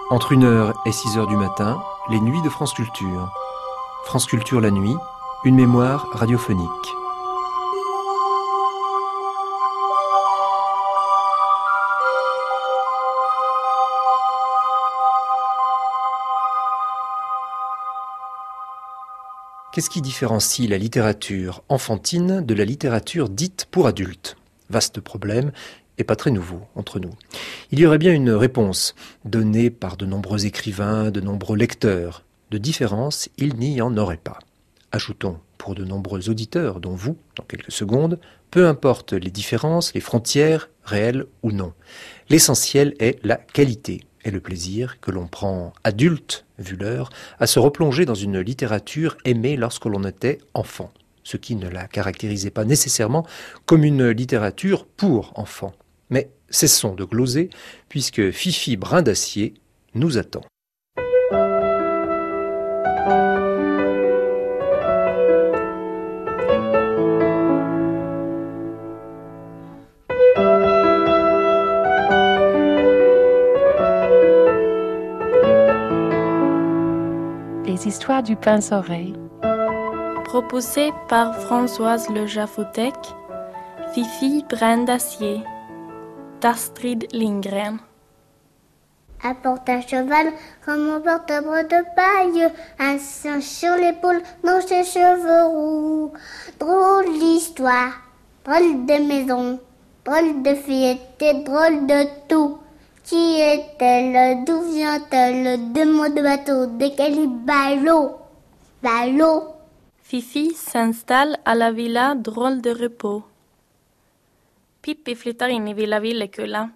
Entre 1h et 6h du matin, les nuits de France Culture. France Culture la nuit, une mémoire radiophonique. Qu'est-ce qui différencie la littérature enfantine de la littérature dite pour adultes ? Vaste problème et pas très nouveau entre nous. Il y aurait bien une réponse donnée par de nombreux écrivains, de nombreux lecteurs. De différence, il n'y en aurait pas. Ajoutons, pour de nombreux auditeurs, dont vous, dans quelques secondes, peu importe les différences, les frontières, réelles ou non. L'essentiel est la qualité et le plaisir que l'on prend adulte, vu l'heure, à se replonger dans une littérature aimée lorsque l'on était enfant, ce qui ne la caractérisait pas nécessairement comme une littérature pour enfants. Mais cessons de gloser, puisque Fifi Brin d'Acier nous attend. Les histoires du pince-oreille. Proposé par Françoise Le Jaffotec, Fifi Brin d'Acier, d'Astrid Lindgren. Apporte un cheval comme on porte un bras de paille, un singe sur l'épaule dans ses cheveux roux. Drôle d'histoire, drôle de maison, drôle de fillette et drôle de tout. Qui est-elle? D'où vient-elle? De mots de bateau, de quel ballot? Ballot. Fifi s'installe à la villa Drôle de repos. Pippi flyttar in i Villa Villekulla.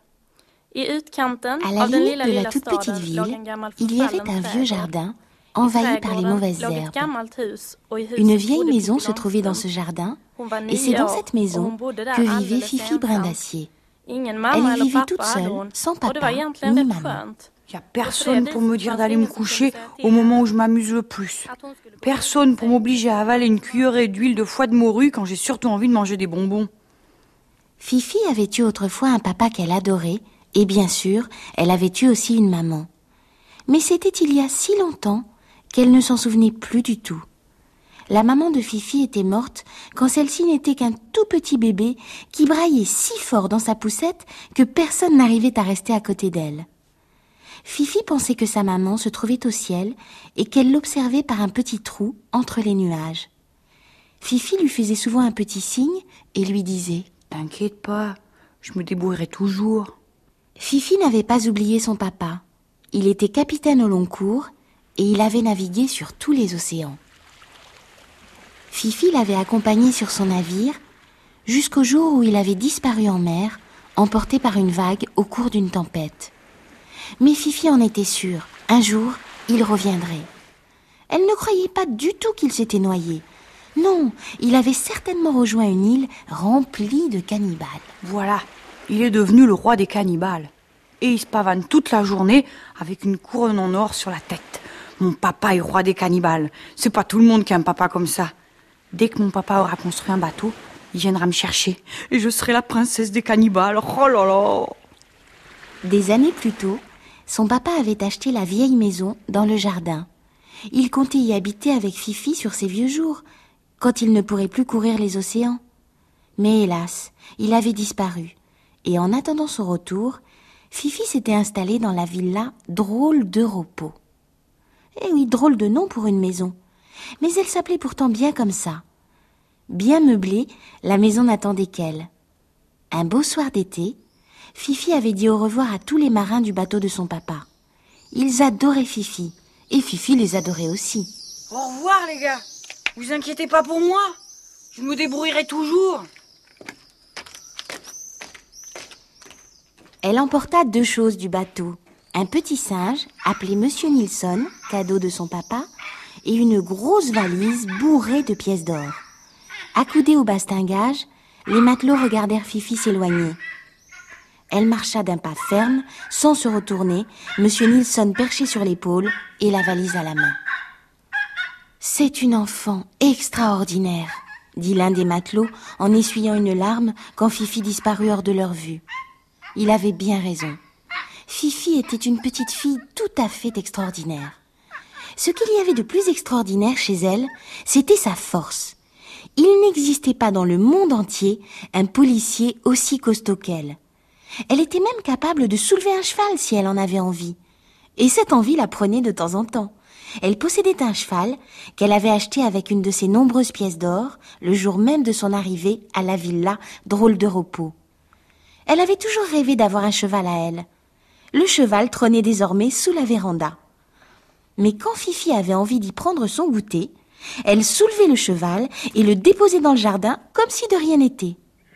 À la limite de la toute petite ville, il y avait un vieux jardin envahi par les mauvaises herbes. Une vieille maison se trouvait dans ce jardin, et c'est dans cette maison que vivait Fifi Brin d'Acier. Elle y vivait toute seule, sans papa ni maman. Il n'y a personne pour me dire d'aller me coucher au moment où je m'amuse le plus. Personne pour m'obliger à avaler une cuillerée d'huile de foie de morue quand j'ai surtout envie de manger des bonbons. Fifi avait eu autrefois un papa qu'elle adorait, et bien sûr, elle avait eu aussi une maman. Mais c'était il y a si longtemps qu'elle ne s'en souvenait plus du tout. La maman de Fifi était morte quand celle-ci n'était qu'un tout petit bébé qui braillait si fort dans sa poussette que personne n'arrivait à rester à côté d'elle. Fifi pensait que sa maman se trouvait au ciel et qu'elle l'observait par un petit trou entre les nuages. Fifi lui faisait souvent un petit signe et lui disait « T'inquiète pas, je me débrouillerai toujours. » Fifi n'avait pas oublié son papa. Il était capitaine au long cours et il avait navigué sur tous les océans. Fifi l'avait accompagné sur son navire jusqu'au jour où il avait disparu en mer, emporté par une vague au cours d'une tempête. Mais Fifi en était sûre, un jour, il reviendrait. Elle ne croyait pas du tout qu'il s'était noyé. Non, il avait certainement rejoint une île remplie de cannibales. Voilà, il est devenu le roi des cannibales. Et il se pavane toute la journée avec une couronne en or sur la tête. Mon papa est roi des cannibales. C'est pas tout le monde qui a un papa comme ça. Dès que mon papa aura construit un bateau, il viendra me chercher. Et je serai la princesse des cannibales. Oh là là! Des années plus tôt, son papa avait acheté la vieille maison dans le jardin. Il comptait y habiter avec Fifi sur ses vieux jours, quand il ne pourrait plus courir les océans. Mais hélas, il avait disparu. Et en attendant son retour, Fifi s'était installée dans la villa Drôle de repos. Eh oui, drôle de nom pour une maison. Mais elle s'appelait pourtant bien comme ça. Bien meublée, la maison n'attendait qu'elle. Un beau soir d'été, Fifi avait dit au revoir à tous les marins du bateau de son papa. Ils adoraient Fifi, et Fifi les adorait aussi. Au revoir les gars, vous inquiétez pas pour moi, je me débrouillerai toujours. Elle emporta 2 choses du bateau. Un petit singe, appelé Monsieur Nilsson, cadeau de son papa, et une grosse valise bourrée de pièces d'or. Accoudés au bastingage, les matelots regardèrent Fifi s'éloigner. Elle marcha d'un pas ferme, sans se retourner, Monsieur Nilsson perché sur l'épaule et la valise à la main. « C'est une enfant extraordinaire », dit l'un des matelots en essuyant une larme quand Fifi disparut hors de leur vue. Il avait bien raison. Fifi était une petite fille tout à fait extraordinaire. Ce qu'il y avait de plus extraordinaire chez elle, c'était sa force. Il n'existait pas dans le monde entier un policier aussi costaud qu'elle. Elle était même capable de soulever un cheval si elle en avait envie. Et cette envie la prenait de temps en temps. Elle possédait un cheval qu'elle avait acheté avec une de ses nombreuses pièces d'or le jour même de son arrivée à la villa Drôle de Repos. Elle avait toujours rêvé d'avoir un cheval à elle. Le cheval trônait désormais sous la véranda. Mais quand Fifi avait envie d'y prendre son goûter, elle soulevait le cheval et le déposait dans le jardin comme si de rien n'était.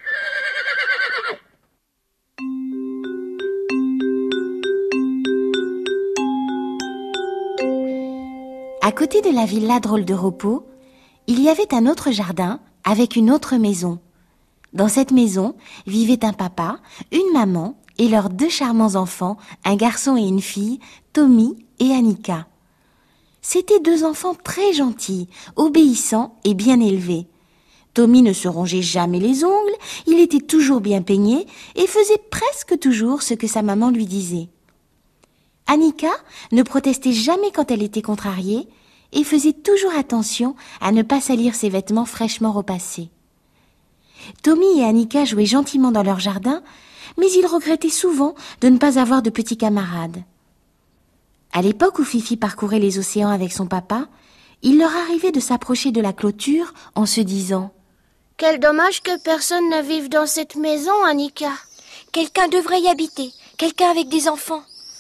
À côté de la villa Drôle de Repos, il y avait un autre jardin avec une autre maison. Dans cette maison vivaient un papa, une maman et leurs 2 charmants enfants, un garçon et une fille, Tommy et Annika. C'étaient 2 enfants très gentils, obéissants et bien élevés. Tommy ne se rongeait jamais les ongles, il était toujours bien peigné et faisait presque toujours ce que sa maman lui disait. Annika ne protestait jamais quand elle était contrariée et faisait toujours attention à ne pas salir ses vêtements fraîchement repassés. Tommy et Annika jouaient gentiment dans leur jardin, mais ils regrettaient souvent de ne pas avoir de petits camarades. À l'époque où Fifi parcourait les océans avec son papa, il leur arrivait de s'approcher de la clôture en se disant « Quel dommage que personne ne vive dans cette maison, Annika. Quelqu'un devrait y habiter, quelqu'un avec des enfants. »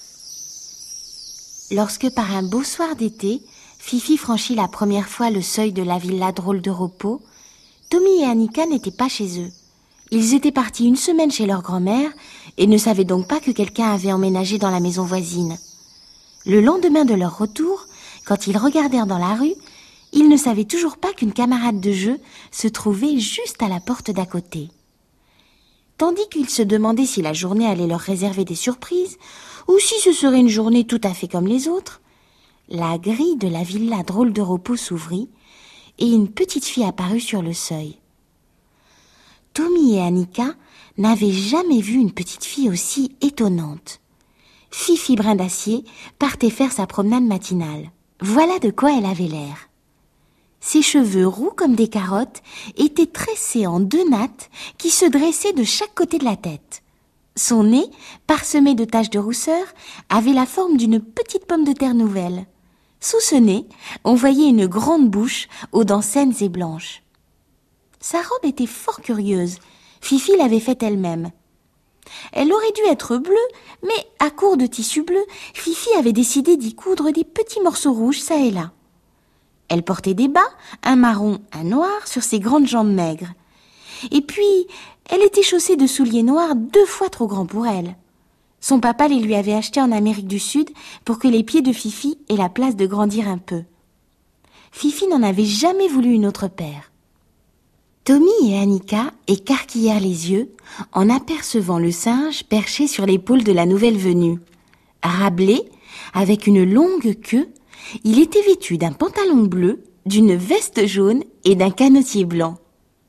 Lorsque par un beau soir d'été, Fifi franchit la première fois le seuil de la villa Drôle de Repos, Tommy et Annika n'étaient pas chez eux. Ils étaient partis une semaine chez leur grand-mère et ne savaient donc pas que quelqu'un avait emménagé dans la maison voisine. Le lendemain de leur retour, quand ils regardèrent dans la rue, ils ne savaient toujours pas qu'une camarade de jeu se trouvait juste à la porte d'à côté. Tandis qu'ils se demandaient si la journée allait leur réserver des surprises ou si ce serait une journée tout à fait comme les autres, la grille de la villa Drôle de Repos s'ouvrit et une petite fille apparut sur le seuil. Tommy et Annika n'avaient jamais vu une petite fille aussi étonnante. Fifi Brin d'Acier partait faire sa promenade matinale. Voilà de quoi elle avait l'air. Ses cheveux roux comme des carottes étaient tressés en 2 nattes qui se dressaient de chaque côté de la tête. Son nez, parsemé de taches de rousseur, avait la forme d'une petite pomme de terre nouvelle. Sous ce nez, on voyait une grande bouche aux dents saines et blanches. Sa robe était fort curieuse. Fifi l'avait faite elle-même. Elle aurait dû être bleue, mais à court de tissu bleu, Fifi avait décidé d'y coudre des petits morceaux rouges çà et là. Elle portait des bas, un marron, un noir, sur ses grandes jambes maigres. Et puis, elle était chaussée de souliers noirs 2 fois trop grands pour elle. Son papa les lui avait achetés en Amérique du Sud pour que les pieds de Fifi aient la place de grandir un peu. Fifi n'en avait jamais voulu une autre paire. Tommy et Annika écarquillèrent les yeux en apercevant le singe perché sur l'épaule de la nouvelle venue. Râblé, avec une longue queue, il était vêtu d'un pantalon bleu, d'une veste jaune et d'un canotier blanc.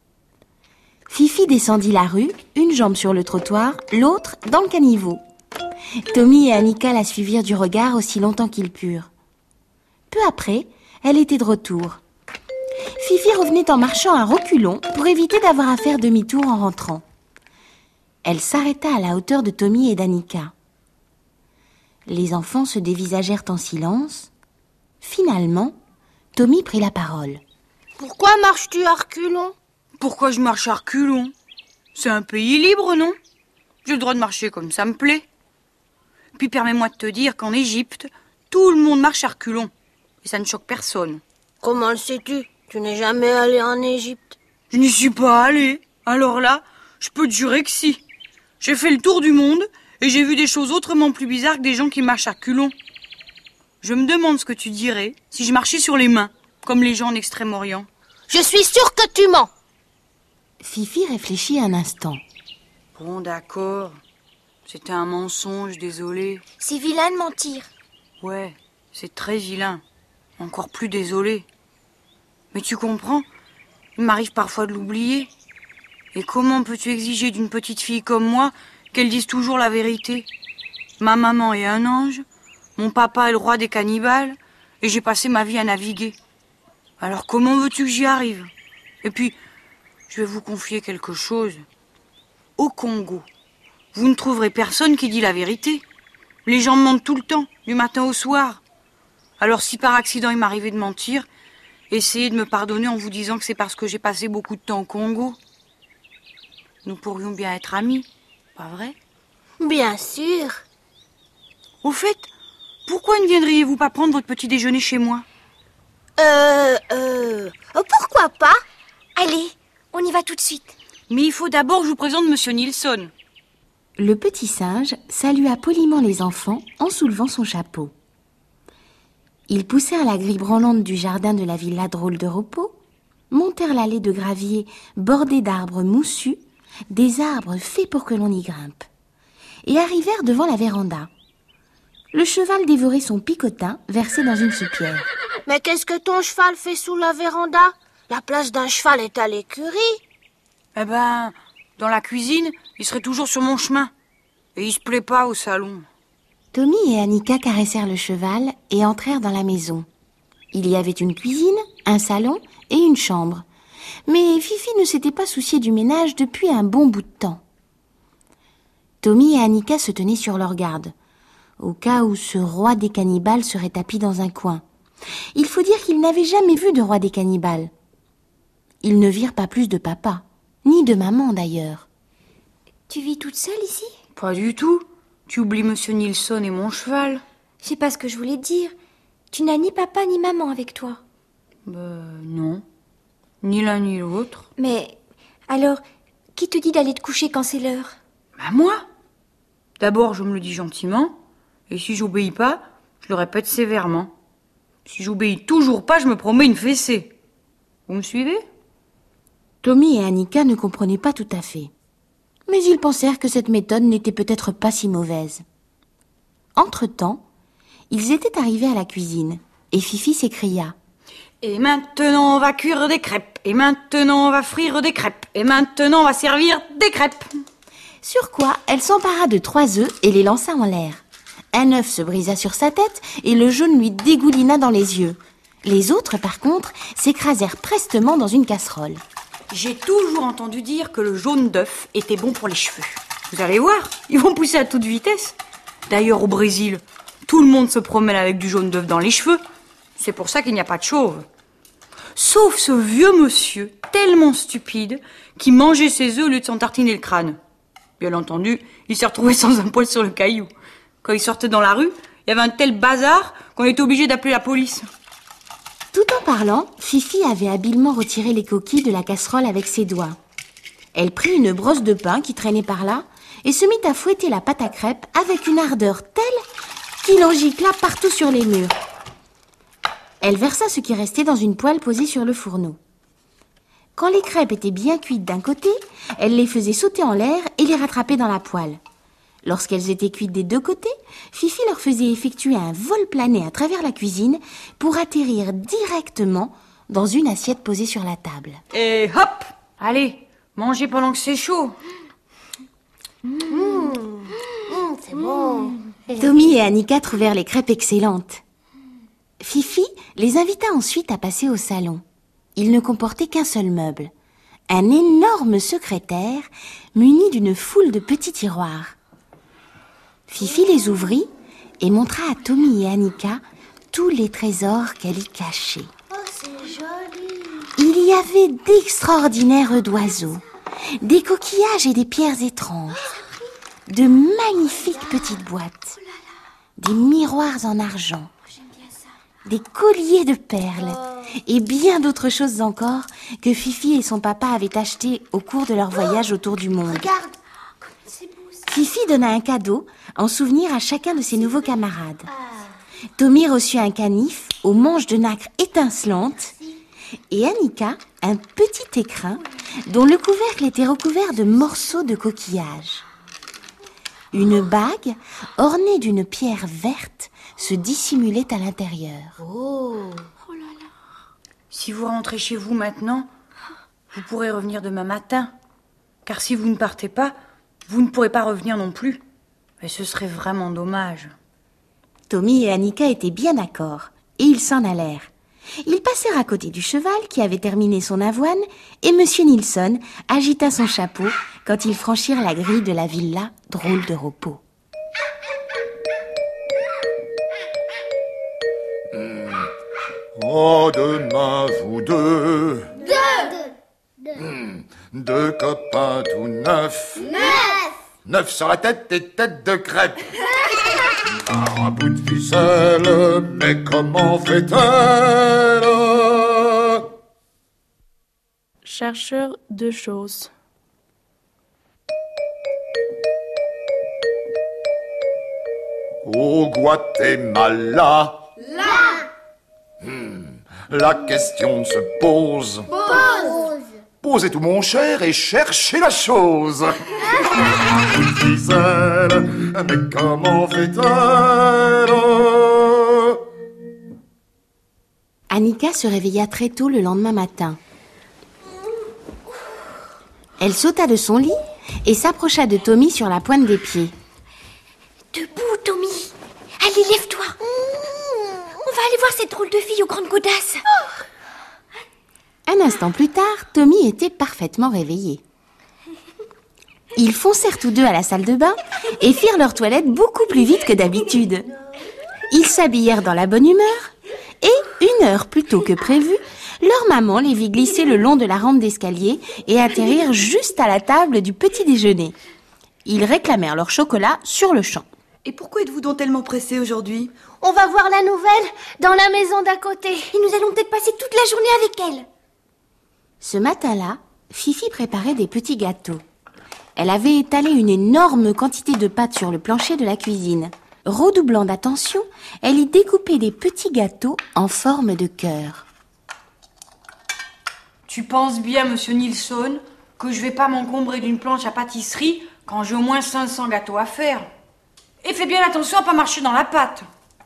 Fifi descendit la rue, une jambe sur le trottoir, l'autre dans le caniveau. Tommy et Annika la suivirent du regard aussi longtemps qu'ils purent. Peu après, elle était de retour. Fifi revenait en marchant à reculons pour éviter d'avoir à faire demi-tour en rentrant. Elle s'arrêta à la hauteur de Tommy et d'Annika. Les enfants se dévisagèrent en silence. Finalement, Tommy prit la parole. « Pourquoi marches-tu à reculons ?»« Pourquoi je marche à reculons ? C'est un pays libre, non ? J'ai le droit de marcher comme ça me plaît. Puis permets-moi de te dire qu'en Égypte, tout le monde marche à reculons. Et ça ne choque personne. » « Comment le sais-tu ? Tu n'es jamais allé en Égypte ?»« Je n'y suis pas allé. Alors là, je peux te jurer que si. J'ai fait le tour du monde et j'ai vu des choses autrement plus bizarres que des gens qui marchent à reculons. Je me demande ce que tu dirais si je marchais sur les mains, comme les gens en Extrême-Orient. »« Je suis sûre que tu mens !» Fifi réfléchit un instant. « Bon, d'accord. C'était un mensonge, désolé. »« C'est vilain de mentir. » »« Ouais, c'est très vilain. Encore plus désolé. Mais tu comprends, il m'arrive parfois de l'oublier. Et comment peux-tu exiger d'une petite fille comme moi qu'elle dise toujours la vérité ? Ma maman est un ange, mon papa est le roi des cannibales, et j'ai passé ma vie à naviguer. Alors comment veux-tu que j'y arrive? Et puis, je vais vous confier quelque chose. Au Congo, vous ne trouverez personne qui dit la vérité. Les gens mentent tout le temps, du matin au soir. Alors si par accident il m'arrivait de mentir, essayez de me pardonner en vous disant que c'est parce que j'ai passé beaucoup de temps au Congo. Nous pourrions bien être amis, pas vrai? Bien sûr. Au fait, pourquoi ne viendriez-vous pas prendre votre petit déjeuner chez moi? Pourquoi pas? Allez, on y va tout de suite. Mais il faut d'abord que je vous présente Monsieur Nilsson. Le petit singe salua poliment les enfants en soulevant son chapeau. Ils poussèrent la grille branlante du jardin de la villa Drôle de Repos, montèrent l'allée de gravier bordée d'arbres moussus, des arbres faits pour que l'on y grimpe, et arrivèrent devant la véranda. Le cheval dévorait son picotin versé dans une soupière. Mais qu'est-ce que ton cheval fait sous la véranda? La place d'un cheval est à l'écurie. Eh ben, dans la cuisine, il serait toujours sur mon chemin. Et il se plaît pas au salon. Tommy et Annika caressèrent le cheval et entrèrent dans la maison. Il y avait une cuisine, un salon et une chambre. Mais Fifi ne s'était pas souciée du ménage depuis un bon bout de temps. Tommy et Annika se tenaient sur leur garde, au cas où ce roi des cannibales serait tapi dans un coin. Il faut dire qu'ils n'avaient jamais vu de roi des cannibales. Ils ne virent pas plus de papa, ni de maman d'ailleurs. Tu vis toute seule ici? Pas du tout. Tu oublies Monsieur Nilsson et mon cheval. C'est pas ce que je voulais dire. Tu n'as ni papa ni maman avec toi. Non. Ni l'un ni l'autre. Mais alors, qui te dit d'aller te coucher quand c'est l'heure? Moi. D'abord, je me le dis gentiment. Et si j'obéis pas, je le répète sévèrement. Si j'obéis toujours pas, je me promets une fessée. Vous me suivez? Tommy et Annika ne comprenaient pas tout à fait. Mais ils pensèrent que cette méthode n'était peut-être pas si mauvaise. Entre-temps, ils étaient arrivés à la cuisine, et Fifi s'écria. Et maintenant, on va cuire des crêpes. Et maintenant, on va frire des crêpes. Et maintenant, on va servir des crêpes. Sur quoi, elle s'empara de 3 œufs et les lança en l'air. Un œuf se brisa sur sa tête et le jaune lui dégoulina dans les yeux. Les autres, par contre, s'écrasèrent prestement dans une casserole. J'ai toujours entendu dire que le jaune d'œuf était bon pour les cheveux. Vous allez voir, ils vont pousser à toute vitesse. D'ailleurs, au Brésil, tout le monde se promène avec du jaune d'œuf dans les cheveux. C'est pour ça qu'il n'y a pas de chauve. Sauf ce vieux monsieur, tellement stupide, qui mangeait ses œufs au lieu de s'en tartiner le crâne. Bien entendu, il s'est retrouvé sans un poil sur le caillou. Quand il sortait dans la rue, il y avait un tel bazar qu'on était obligé d'appeler la police. Tout en parlant, Fifi avait habilement retiré les coquilles de la casserole avec ses doigts. Elle prit une brosse de pain qui traînait par là et se mit à fouetter la pâte à crêpes avec une ardeur telle qu'il en gicla partout sur les murs. Elle versa ce qui restait dans une poêle posée sur le fourneau. Quand les crêpes étaient bien cuites d'un côté, elle les faisait sauter en l'air et les rattrapait dans la poêle. Lorsqu'elles étaient cuites des 2 côtés, Fifi leur faisait effectuer un vol plané à travers la cuisine pour atterrir directement dans une assiette posée sur la table. Et hop! Allez, mangez pendant que c'est chaud. C'est bon. Tommy et Annika trouvèrent les crêpes excellentes. Fifi les invita ensuite à passer au salon. Il ne comportait qu'un seul meuble, un énorme secrétaire muni d'une foule de petits tiroirs. Fifi les ouvrit et montra à Tommy et Annika tous les trésors qu'elle y cachait. Oh, c'est joli. Il y avait d'extraordinaires œufs d'oiseaux, des coquillages et des pierres étranges, de magnifiques petites boîtes, des miroirs en argent, des colliers de perles et bien d'autres choses encore que Fifi et son papa avaient achetées au cours de leur voyage autour du monde. Regarde, c'est beau ça. Fifi donna un cadeau en souvenir à chacun de ses nouveaux camarades. Tommy reçut un canif aux manches de nacre étincelantes et Annika un petit écrin dont le couvercle était recouvert de morceaux de coquillage. Une bague ornée d'une pierre verte se dissimulait à l'intérieur. Si vous rentrez chez vous maintenant, vous pourrez revenir demain matin. Car si vous ne partez pas, vous ne pourrez pas revenir non plus. Mais ce serait vraiment dommage. Tommy et Annika étaient bien d'accord, et ils s'en allèrent. Ils passèrent à côté du cheval qui avait terminé son avoine, et Monsieur Nilsson agita son chapeau quand ils franchirent la grille de la villa Drôle de Repos. Oh, demain, vous deux. Deux copains tout neufs. Neuf sur la tête et tête de crêpe. Un bout de ficelle, mais comment fait-elle? Chercheur de choses. Au Guatemala. La question se pose. Posez tout mon cher et cherchez la chose. Gisèle, mais comment fait-elle? Annika se réveilla très tôt le lendemain matin. Elle sauta de son lit et s'approcha de Tommy sur la pointe des pieds. Debout, Tommy. Allez, lève-toi. On va aller voir cette drôle de fille aux grandes godasses. Un instant plus tard, Tommy était parfaitement réveillé. Ils foncèrent tous deux à la salle de bain et firent leur toilette beaucoup plus vite que d'habitude. Ils s'habillèrent dans la bonne humeur et, 1 heure plus tôt que prévu, leur maman les vit glisser le long de la rampe d'escalier et atterrir juste à la table du petit déjeuner. Ils réclamèrent leur chocolat sur le champ. Et pourquoi êtes-vous donc tellement pressés aujourd'hui? On va voir la nouvelle dans la maison d'à côté. Et nous allons peut-être passer toute la journée avec elle. Ce matin-là, Fifi préparait des petits gâteaux. Elle avait étalé une énorme quantité de pâte sur le plancher de la cuisine. Redoublant d'attention, elle y découpait des petits gâteaux en forme de cœur. Tu penses bien, Monsieur Nilsson, que je vais pas m'encombrer d'une planche à pâtisserie quand j'ai au moins 500 gâteaux à faire? Et fais bien attention à pas marcher dans la pâte.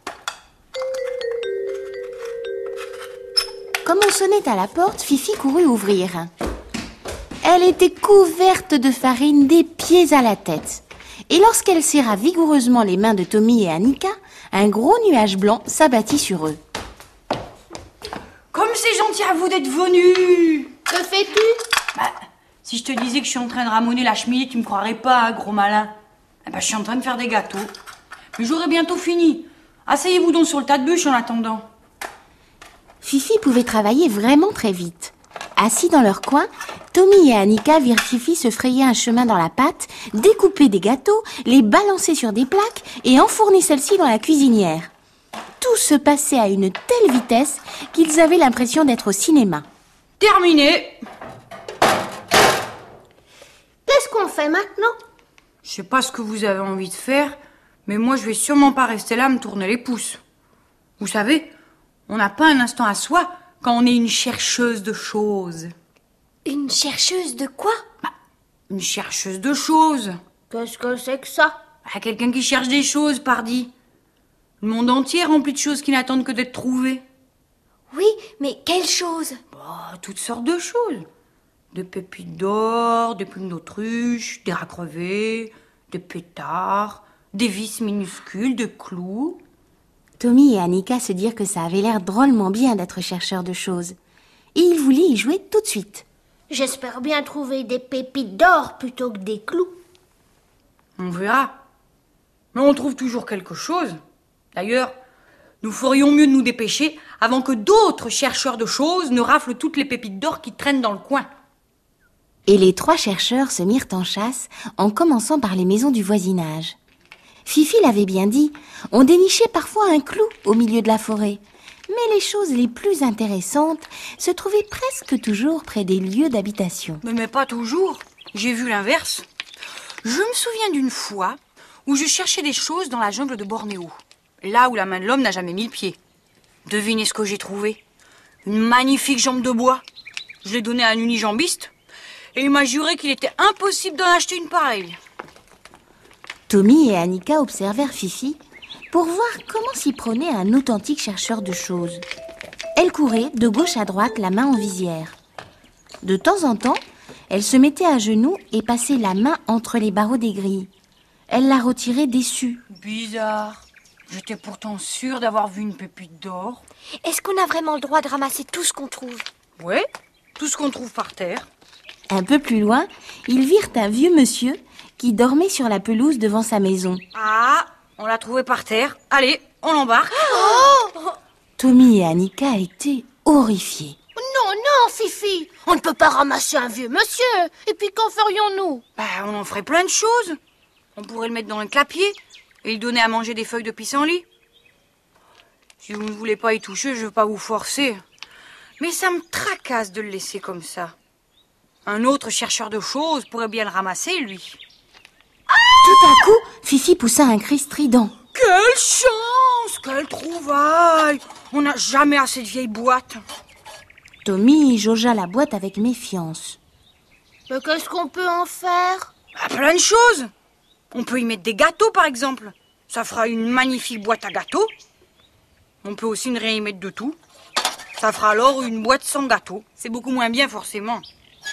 Comme on sonnait à la porte, Fifi courut ouvrir. Elle était couverte de farine des pieds à la tête. Et lorsqu'elle serra vigoureusement les mains de Tommy et Annika, un gros nuage blanc s'abattit sur eux. Comme c'est gentil à vous d'être venus. Que fais-tu? Si je te disais que je suis en train de ramoner la cheminée, tu me croirais pas, hein, gros malin. Je suis en train de faire des gâteaux. Mais j'aurai bientôt fini. Asseyez-vous donc sur le tas de bûches en attendant. Fifi pouvait travailler vraiment très vite. Assis dans leur coin, Tommy et Annika virent Fifi se frayer un chemin dans la pâte, découper des gâteaux, les balancer sur des plaques et enfourner celles-ci dans la cuisinière. Tout se passait à une telle vitesse qu'ils avaient l'impression d'être au cinéma. Terminé. Qu'est-ce qu'on fait maintenant? Je sais pas ce que vous avez envie de faire, mais moi je vais sûrement pas rester là à me tourner les pouces. Vous savez, on n'a pas un instant à soi quand on est une chercheuse de choses. Une chercheuse de quoi? Une chercheuse de choses. Qu'est-ce que c'est que ça? Quelqu'un qui cherche des choses, pardi. Le monde entier est rempli de choses qui n'attendent que d'être trouvées. Oui, mais quelles choses? Toutes sortes de choses. Des pépites d'or, des plumes d'autruche, des rats crevés, des pétards, des vis minuscules, des clous. Tommy et Annika se dirent que ça avait l'air drôlement bien d'être chercheurs de choses. Et ils voulaient y jouer tout de suite. J'espère bien trouver des pépites d'or plutôt que des clous. On verra. Mais on trouve toujours quelque chose. D'ailleurs, nous ferions mieux de nous dépêcher avant que d'autres chercheurs de choses ne raflent toutes les pépites d'or qui traînent dans le coin. Et les 3 chercheurs se mirent en chasse en commençant par les maisons du voisinage. Fifi l'avait bien dit, on dénichait parfois un clou au milieu de la forêt. Mais les choses les plus intéressantes se trouvaient presque toujours près des lieux d'habitation. Mais pas toujours. J'ai vu l'inverse. Je me souviens d'une fois où je cherchais des choses dans la jungle de Bornéo, là où la main de l'homme n'a jamais mis le pied. Devinez ce que j'ai trouvé. Une magnifique jambe de bois. Je l'ai donnée à un unijambiste et il m'a juré qu'il était impossible d'en acheter une pareille. Tommy et Annika observèrent Fifi pour voir comment s'y prenait un authentique chercheur de choses. Elle courait de gauche à droite, la main en visière. De temps en temps, elle se mettait à genoux et passait la main entre les barreaux des grilles. Elle l'a retiré déçue. Bizarre. J'étais pourtant sûre d'avoir vu une pépite d'or. Est-ce qu'on a vraiment le droit de ramasser tout ce qu'on trouve? Ouais, tout ce qu'on trouve par terre. Un peu plus loin, ils virent un vieux monsieur qui dormait sur la pelouse devant sa maison. Ah, on l'a trouvé par terre. Allez, on l'embarque. Tommy et Annika étaient horrifiés. Non, non, Fifi, on ne peut pas ramasser un vieux monsieur. Et puis qu'en ferions-nous? On en ferait plein de choses. On pourrait le mettre dans un clapier et lui donner à manger des feuilles de pissenlit. Si vous ne voulez pas y toucher, je ne veux pas vous forcer. Mais ça me tracasse de le laisser comme ça. Un autre chercheur de choses pourrait bien le ramasser, lui. Tout à coup, Fifi poussa un cri strident. Quelle chance! Quelle trouvaille! On n'a jamais assez de vieilles boîtes. Tommy jaugea la boîte avec méfiance. Mais qu'est-ce qu'on peut en faire? Plein de choses. On peut y mettre des gâteaux, par exemple. Ça fera une magnifique boîte à gâteaux. On peut aussi ne rien y mettre de tout. Ça fera alors une boîte sans gâteau. C'est beaucoup moins bien, forcément.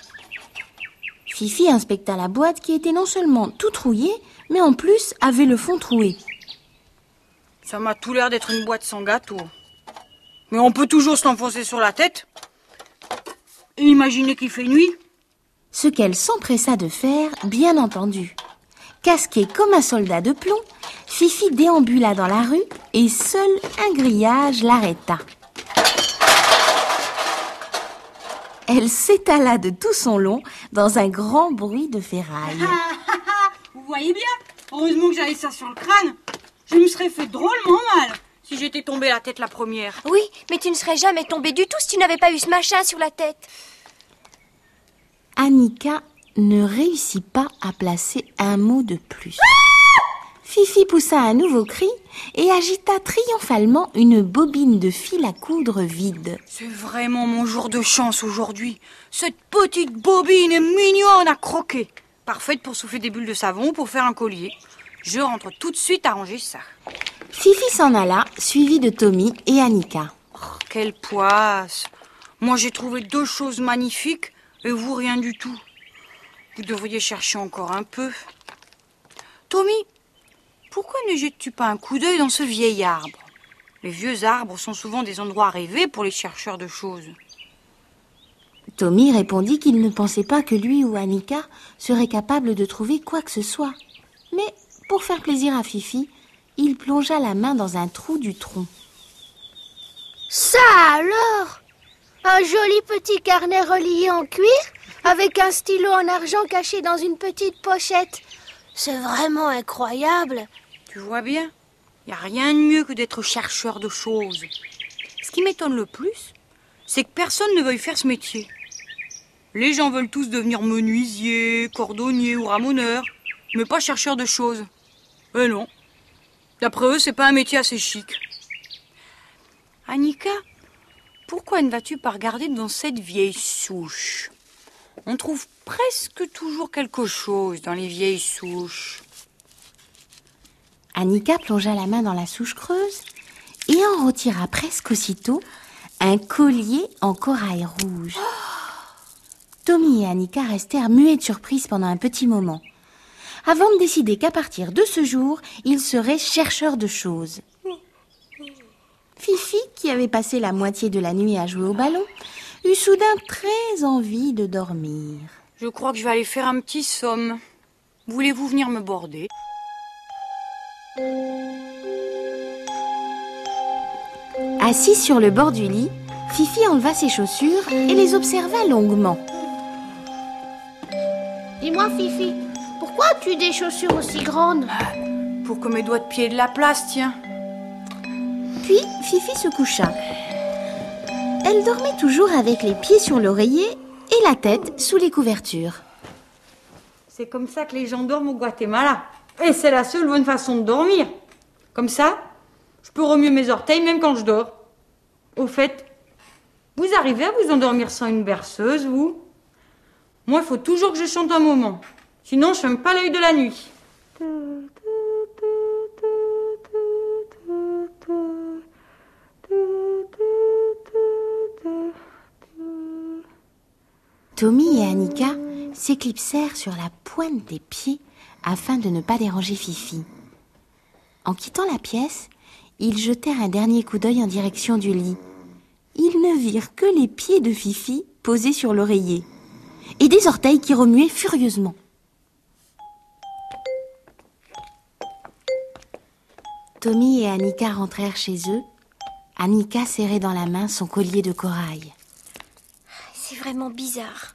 Fifi inspecta la boîte qui était non seulement toute rouillée, mais en plus avait le fond troué. Ça m'a tout l'air d'être une boîte sans gâteau. Mais on peut toujours se l'enfoncer sur la tête. Et imaginer qu'il fait nuit. Ce qu'elle s'empressa de faire, bien entendu. Casquée comme un soldat de plomb, Fifi déambula dans la rue et seul un grillage l'arrêta. Elle s'étala de tout son long dans un grand bruit de ferraille. Vous voyez bien, heureusement que j'avais ça sur le crâne. Je me serais fait drôlement mal si j'étais tombée la tête la première. Oui, mais tu ne serais jamais tombée du tout si tu n'avais pas eu ce machin sur la tête. Annika ne réussit pas à placer un mot de plus. Fifi poussa un nouveau cri et agita triomphalement une bobine de fil à coudre vide. C'est vraiment mon jour de chance aujourd'hui. Cette petite bobine est mignonne à croquer. Parfaite pour souffler des bulles de savon ou pour faire un collier. Je rentre tout de suite à ranger ça. Fifi s'en alla, suivie de Tommy et Annika. Oh, quelle poisse! Moi j'ai trouvé 2 choses magnifiques et vous rien du tout. Vous devriez chercher encore un peu. Tommy, pourquoi ne jettes-tu pas un coup d'œil dans ce vieil arbre? Les vieux arbres sont souvent des endroits rêvés pour les chercheurs de choses. Tommy répondit qu'il ne pensait pas que lui ou Annika seraient capables de trouver quoi que ce soit. Mais pour faire plaisir à Fifi, il plongea la main dans un trou du tronc. Ça alors! Un joli petit carnet relié en cuir avec un stylo en argent caché dans une petite pochette. C'est vraiment incroyable. Tu vois bien, il n'y a rien de mieux que d'être chercheur de choses. Ce qui m'étonne le plus, c'est que personne ne veuille faire ce métier. Les gens veulent tous devenir menuisiers, cordonniers ou ramoneurs, mais pas chercheurs de choses. Eh non, d'après eux, c'est pas un métier assez chic. Annika, pourquoi ne vas-tu pas regarder dans cette vieille souche? On trouve presque toujours quelque chose dans les vieilles souches. Annika plongea la main dans la souche creuse et en retira presque aussitôt un collier en corail rouge. Tommy et Annika restèrent muets de surprise pendant un petit moment, avant de décider qu'à partir de ce jour, ils seraient chercheurs de choses. Fifi, qui avait passé la moitié de la nuit à jouer au ballon, eut soudain très envie de dormir. Je crois que je vais aller faire un petit somme. Voulez-vous venir me border? Assise sur le bord du lit, Fifi enleva ses chaussures et les observa longuement. Dis-moi, Fifi, pourquoi as-tu des chaussures aussi grandes? Pour que mes doigts de pied aient de la place, tiens. Puis Fifi se coucha. Elle dormait toujours avec les pieds sur l'oreiller et la tête sous les couvertures. C'est comme ça que les gens dorment au Guatemala. Et c'est la seule bonne façon de dormir. Comme ça, je peux remuer mes orteils même quand je dors. Au fait, vous arrivez à vous endormir sans une berceuse, vous? Moi, il faut toujours que je chante un moment. Sinon, je ferme pas l'œil de la nuit. Tommy et Annika s'éclipsèrent sur la pointe des pieds afin de ne pas déranger Fifi. En quittant la pièce, ils jetèrent un dernier coup d'œil en direction du lit. Ils ne virent que les pieds de Fifi posés sur l'oreiller et des orteils qui remuaient furieusement. Tommy et Annika rentrèrent chez eux. Annika serrait dans la main son collier de corail. C'est vraiment bizarre.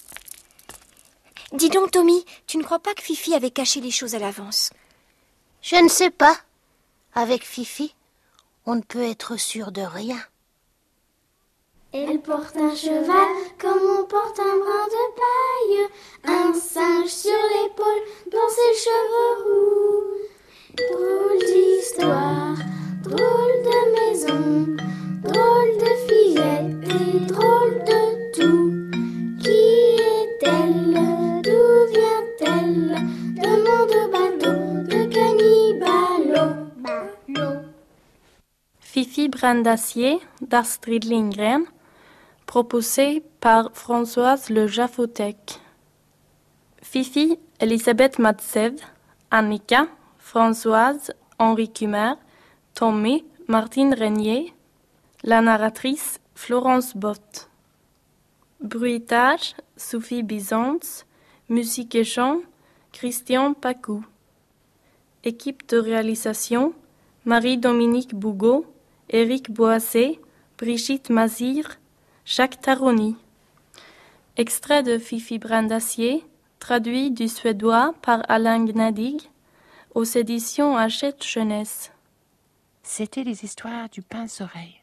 Dis donc, Tommy, tu ne crois pas que Fifi avait caché les choses à l'avance? Je ne sais pas. Avec Fifi, on ne peut être sûr de rien. Elle porte un cheval comme on porte un brin de paille, un singe sur l'épaule dans ses cheveux roux. Drôle d'histoire, drôle de maison, drôle de fillette et drôle de tout. Qui est-elle? D'où vient-elle? Demande au bateau de Cannibalo. Fifi Brin d'Acier d'Astrid Lindgren, proposé par Françoise Le Jaffothek. Fifi Elisabeth Matsev, Annika Françoise Henri Cumer, Tommy Martine Régnier, la narratrice Florence Bott. Bruitage Sophie Bizance, musique et chant Christian Pacou. Équipe de réalisation Marie-Dominique Bougot, Éric Boissé, Brigitte Mazir, Jacques Taroni. Extrait de Fifi Brin d'Acier, traduit du suédois par Alain Gnadig, aux éditions Hachette Jeunesse. C'était les histoires du pince-oreille.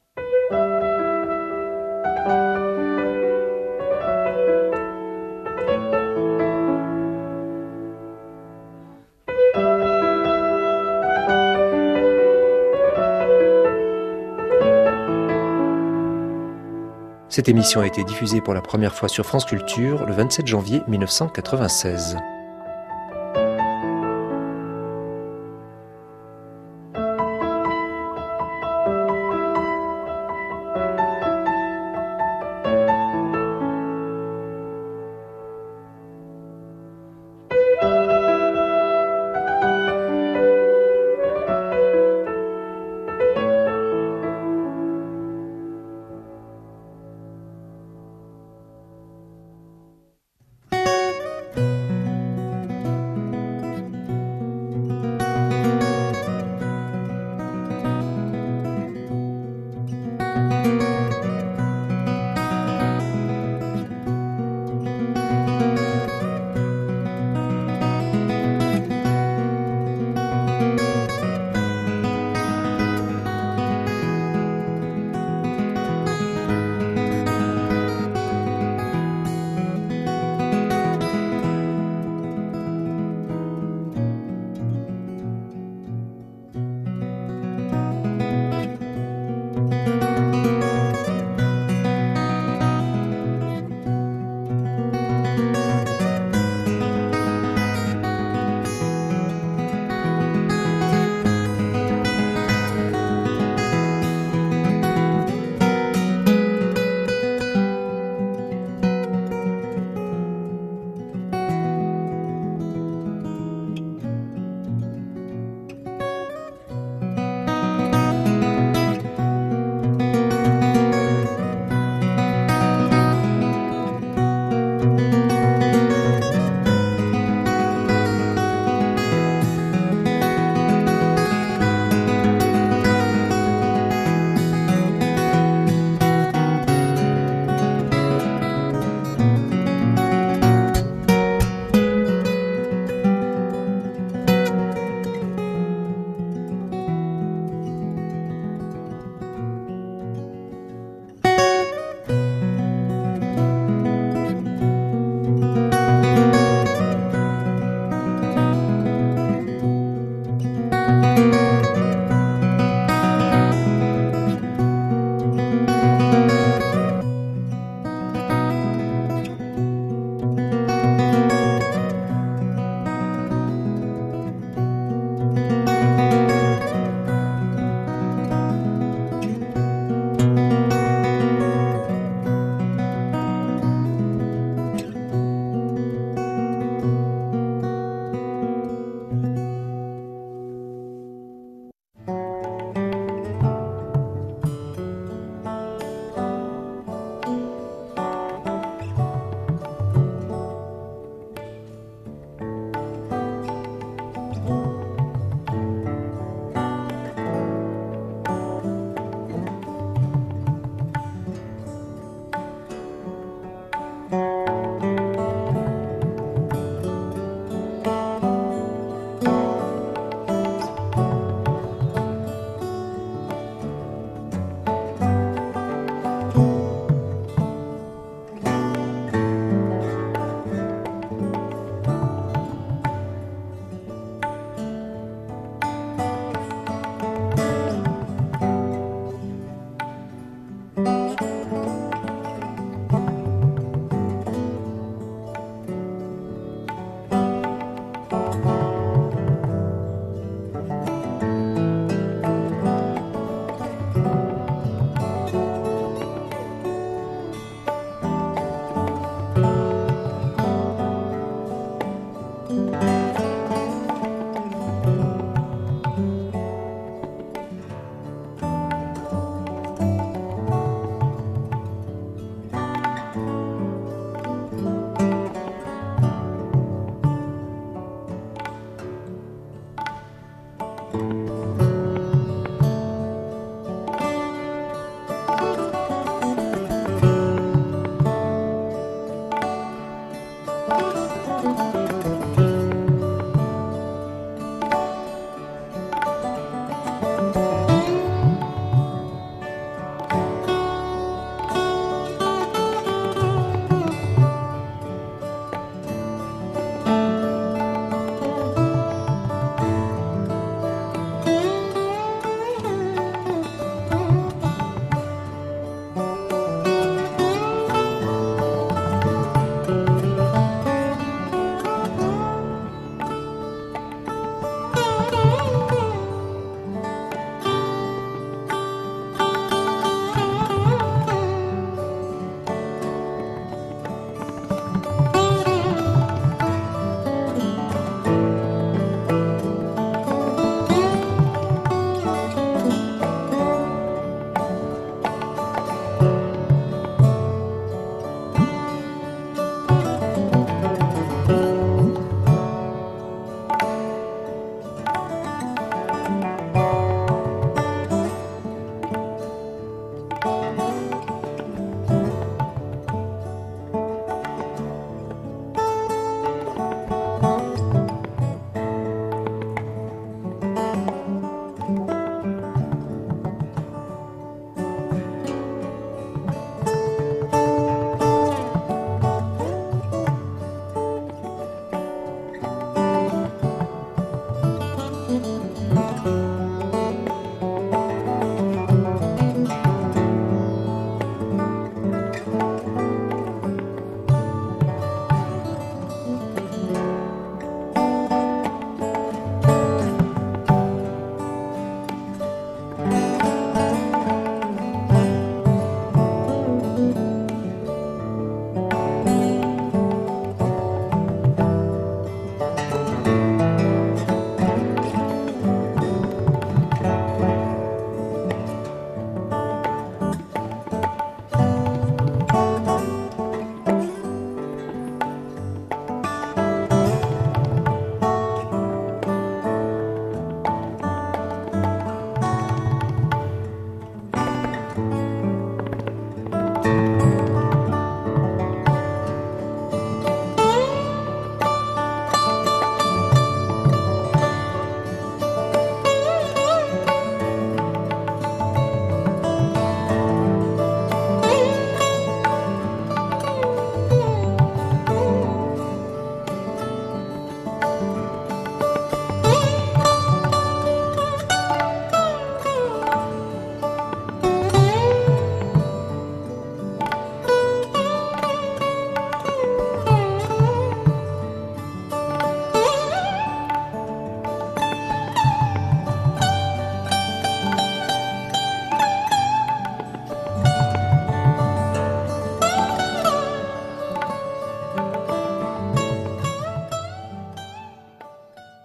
Cette émission a été diffusée pour la première fois sur France Culture le 27 janvier 1996.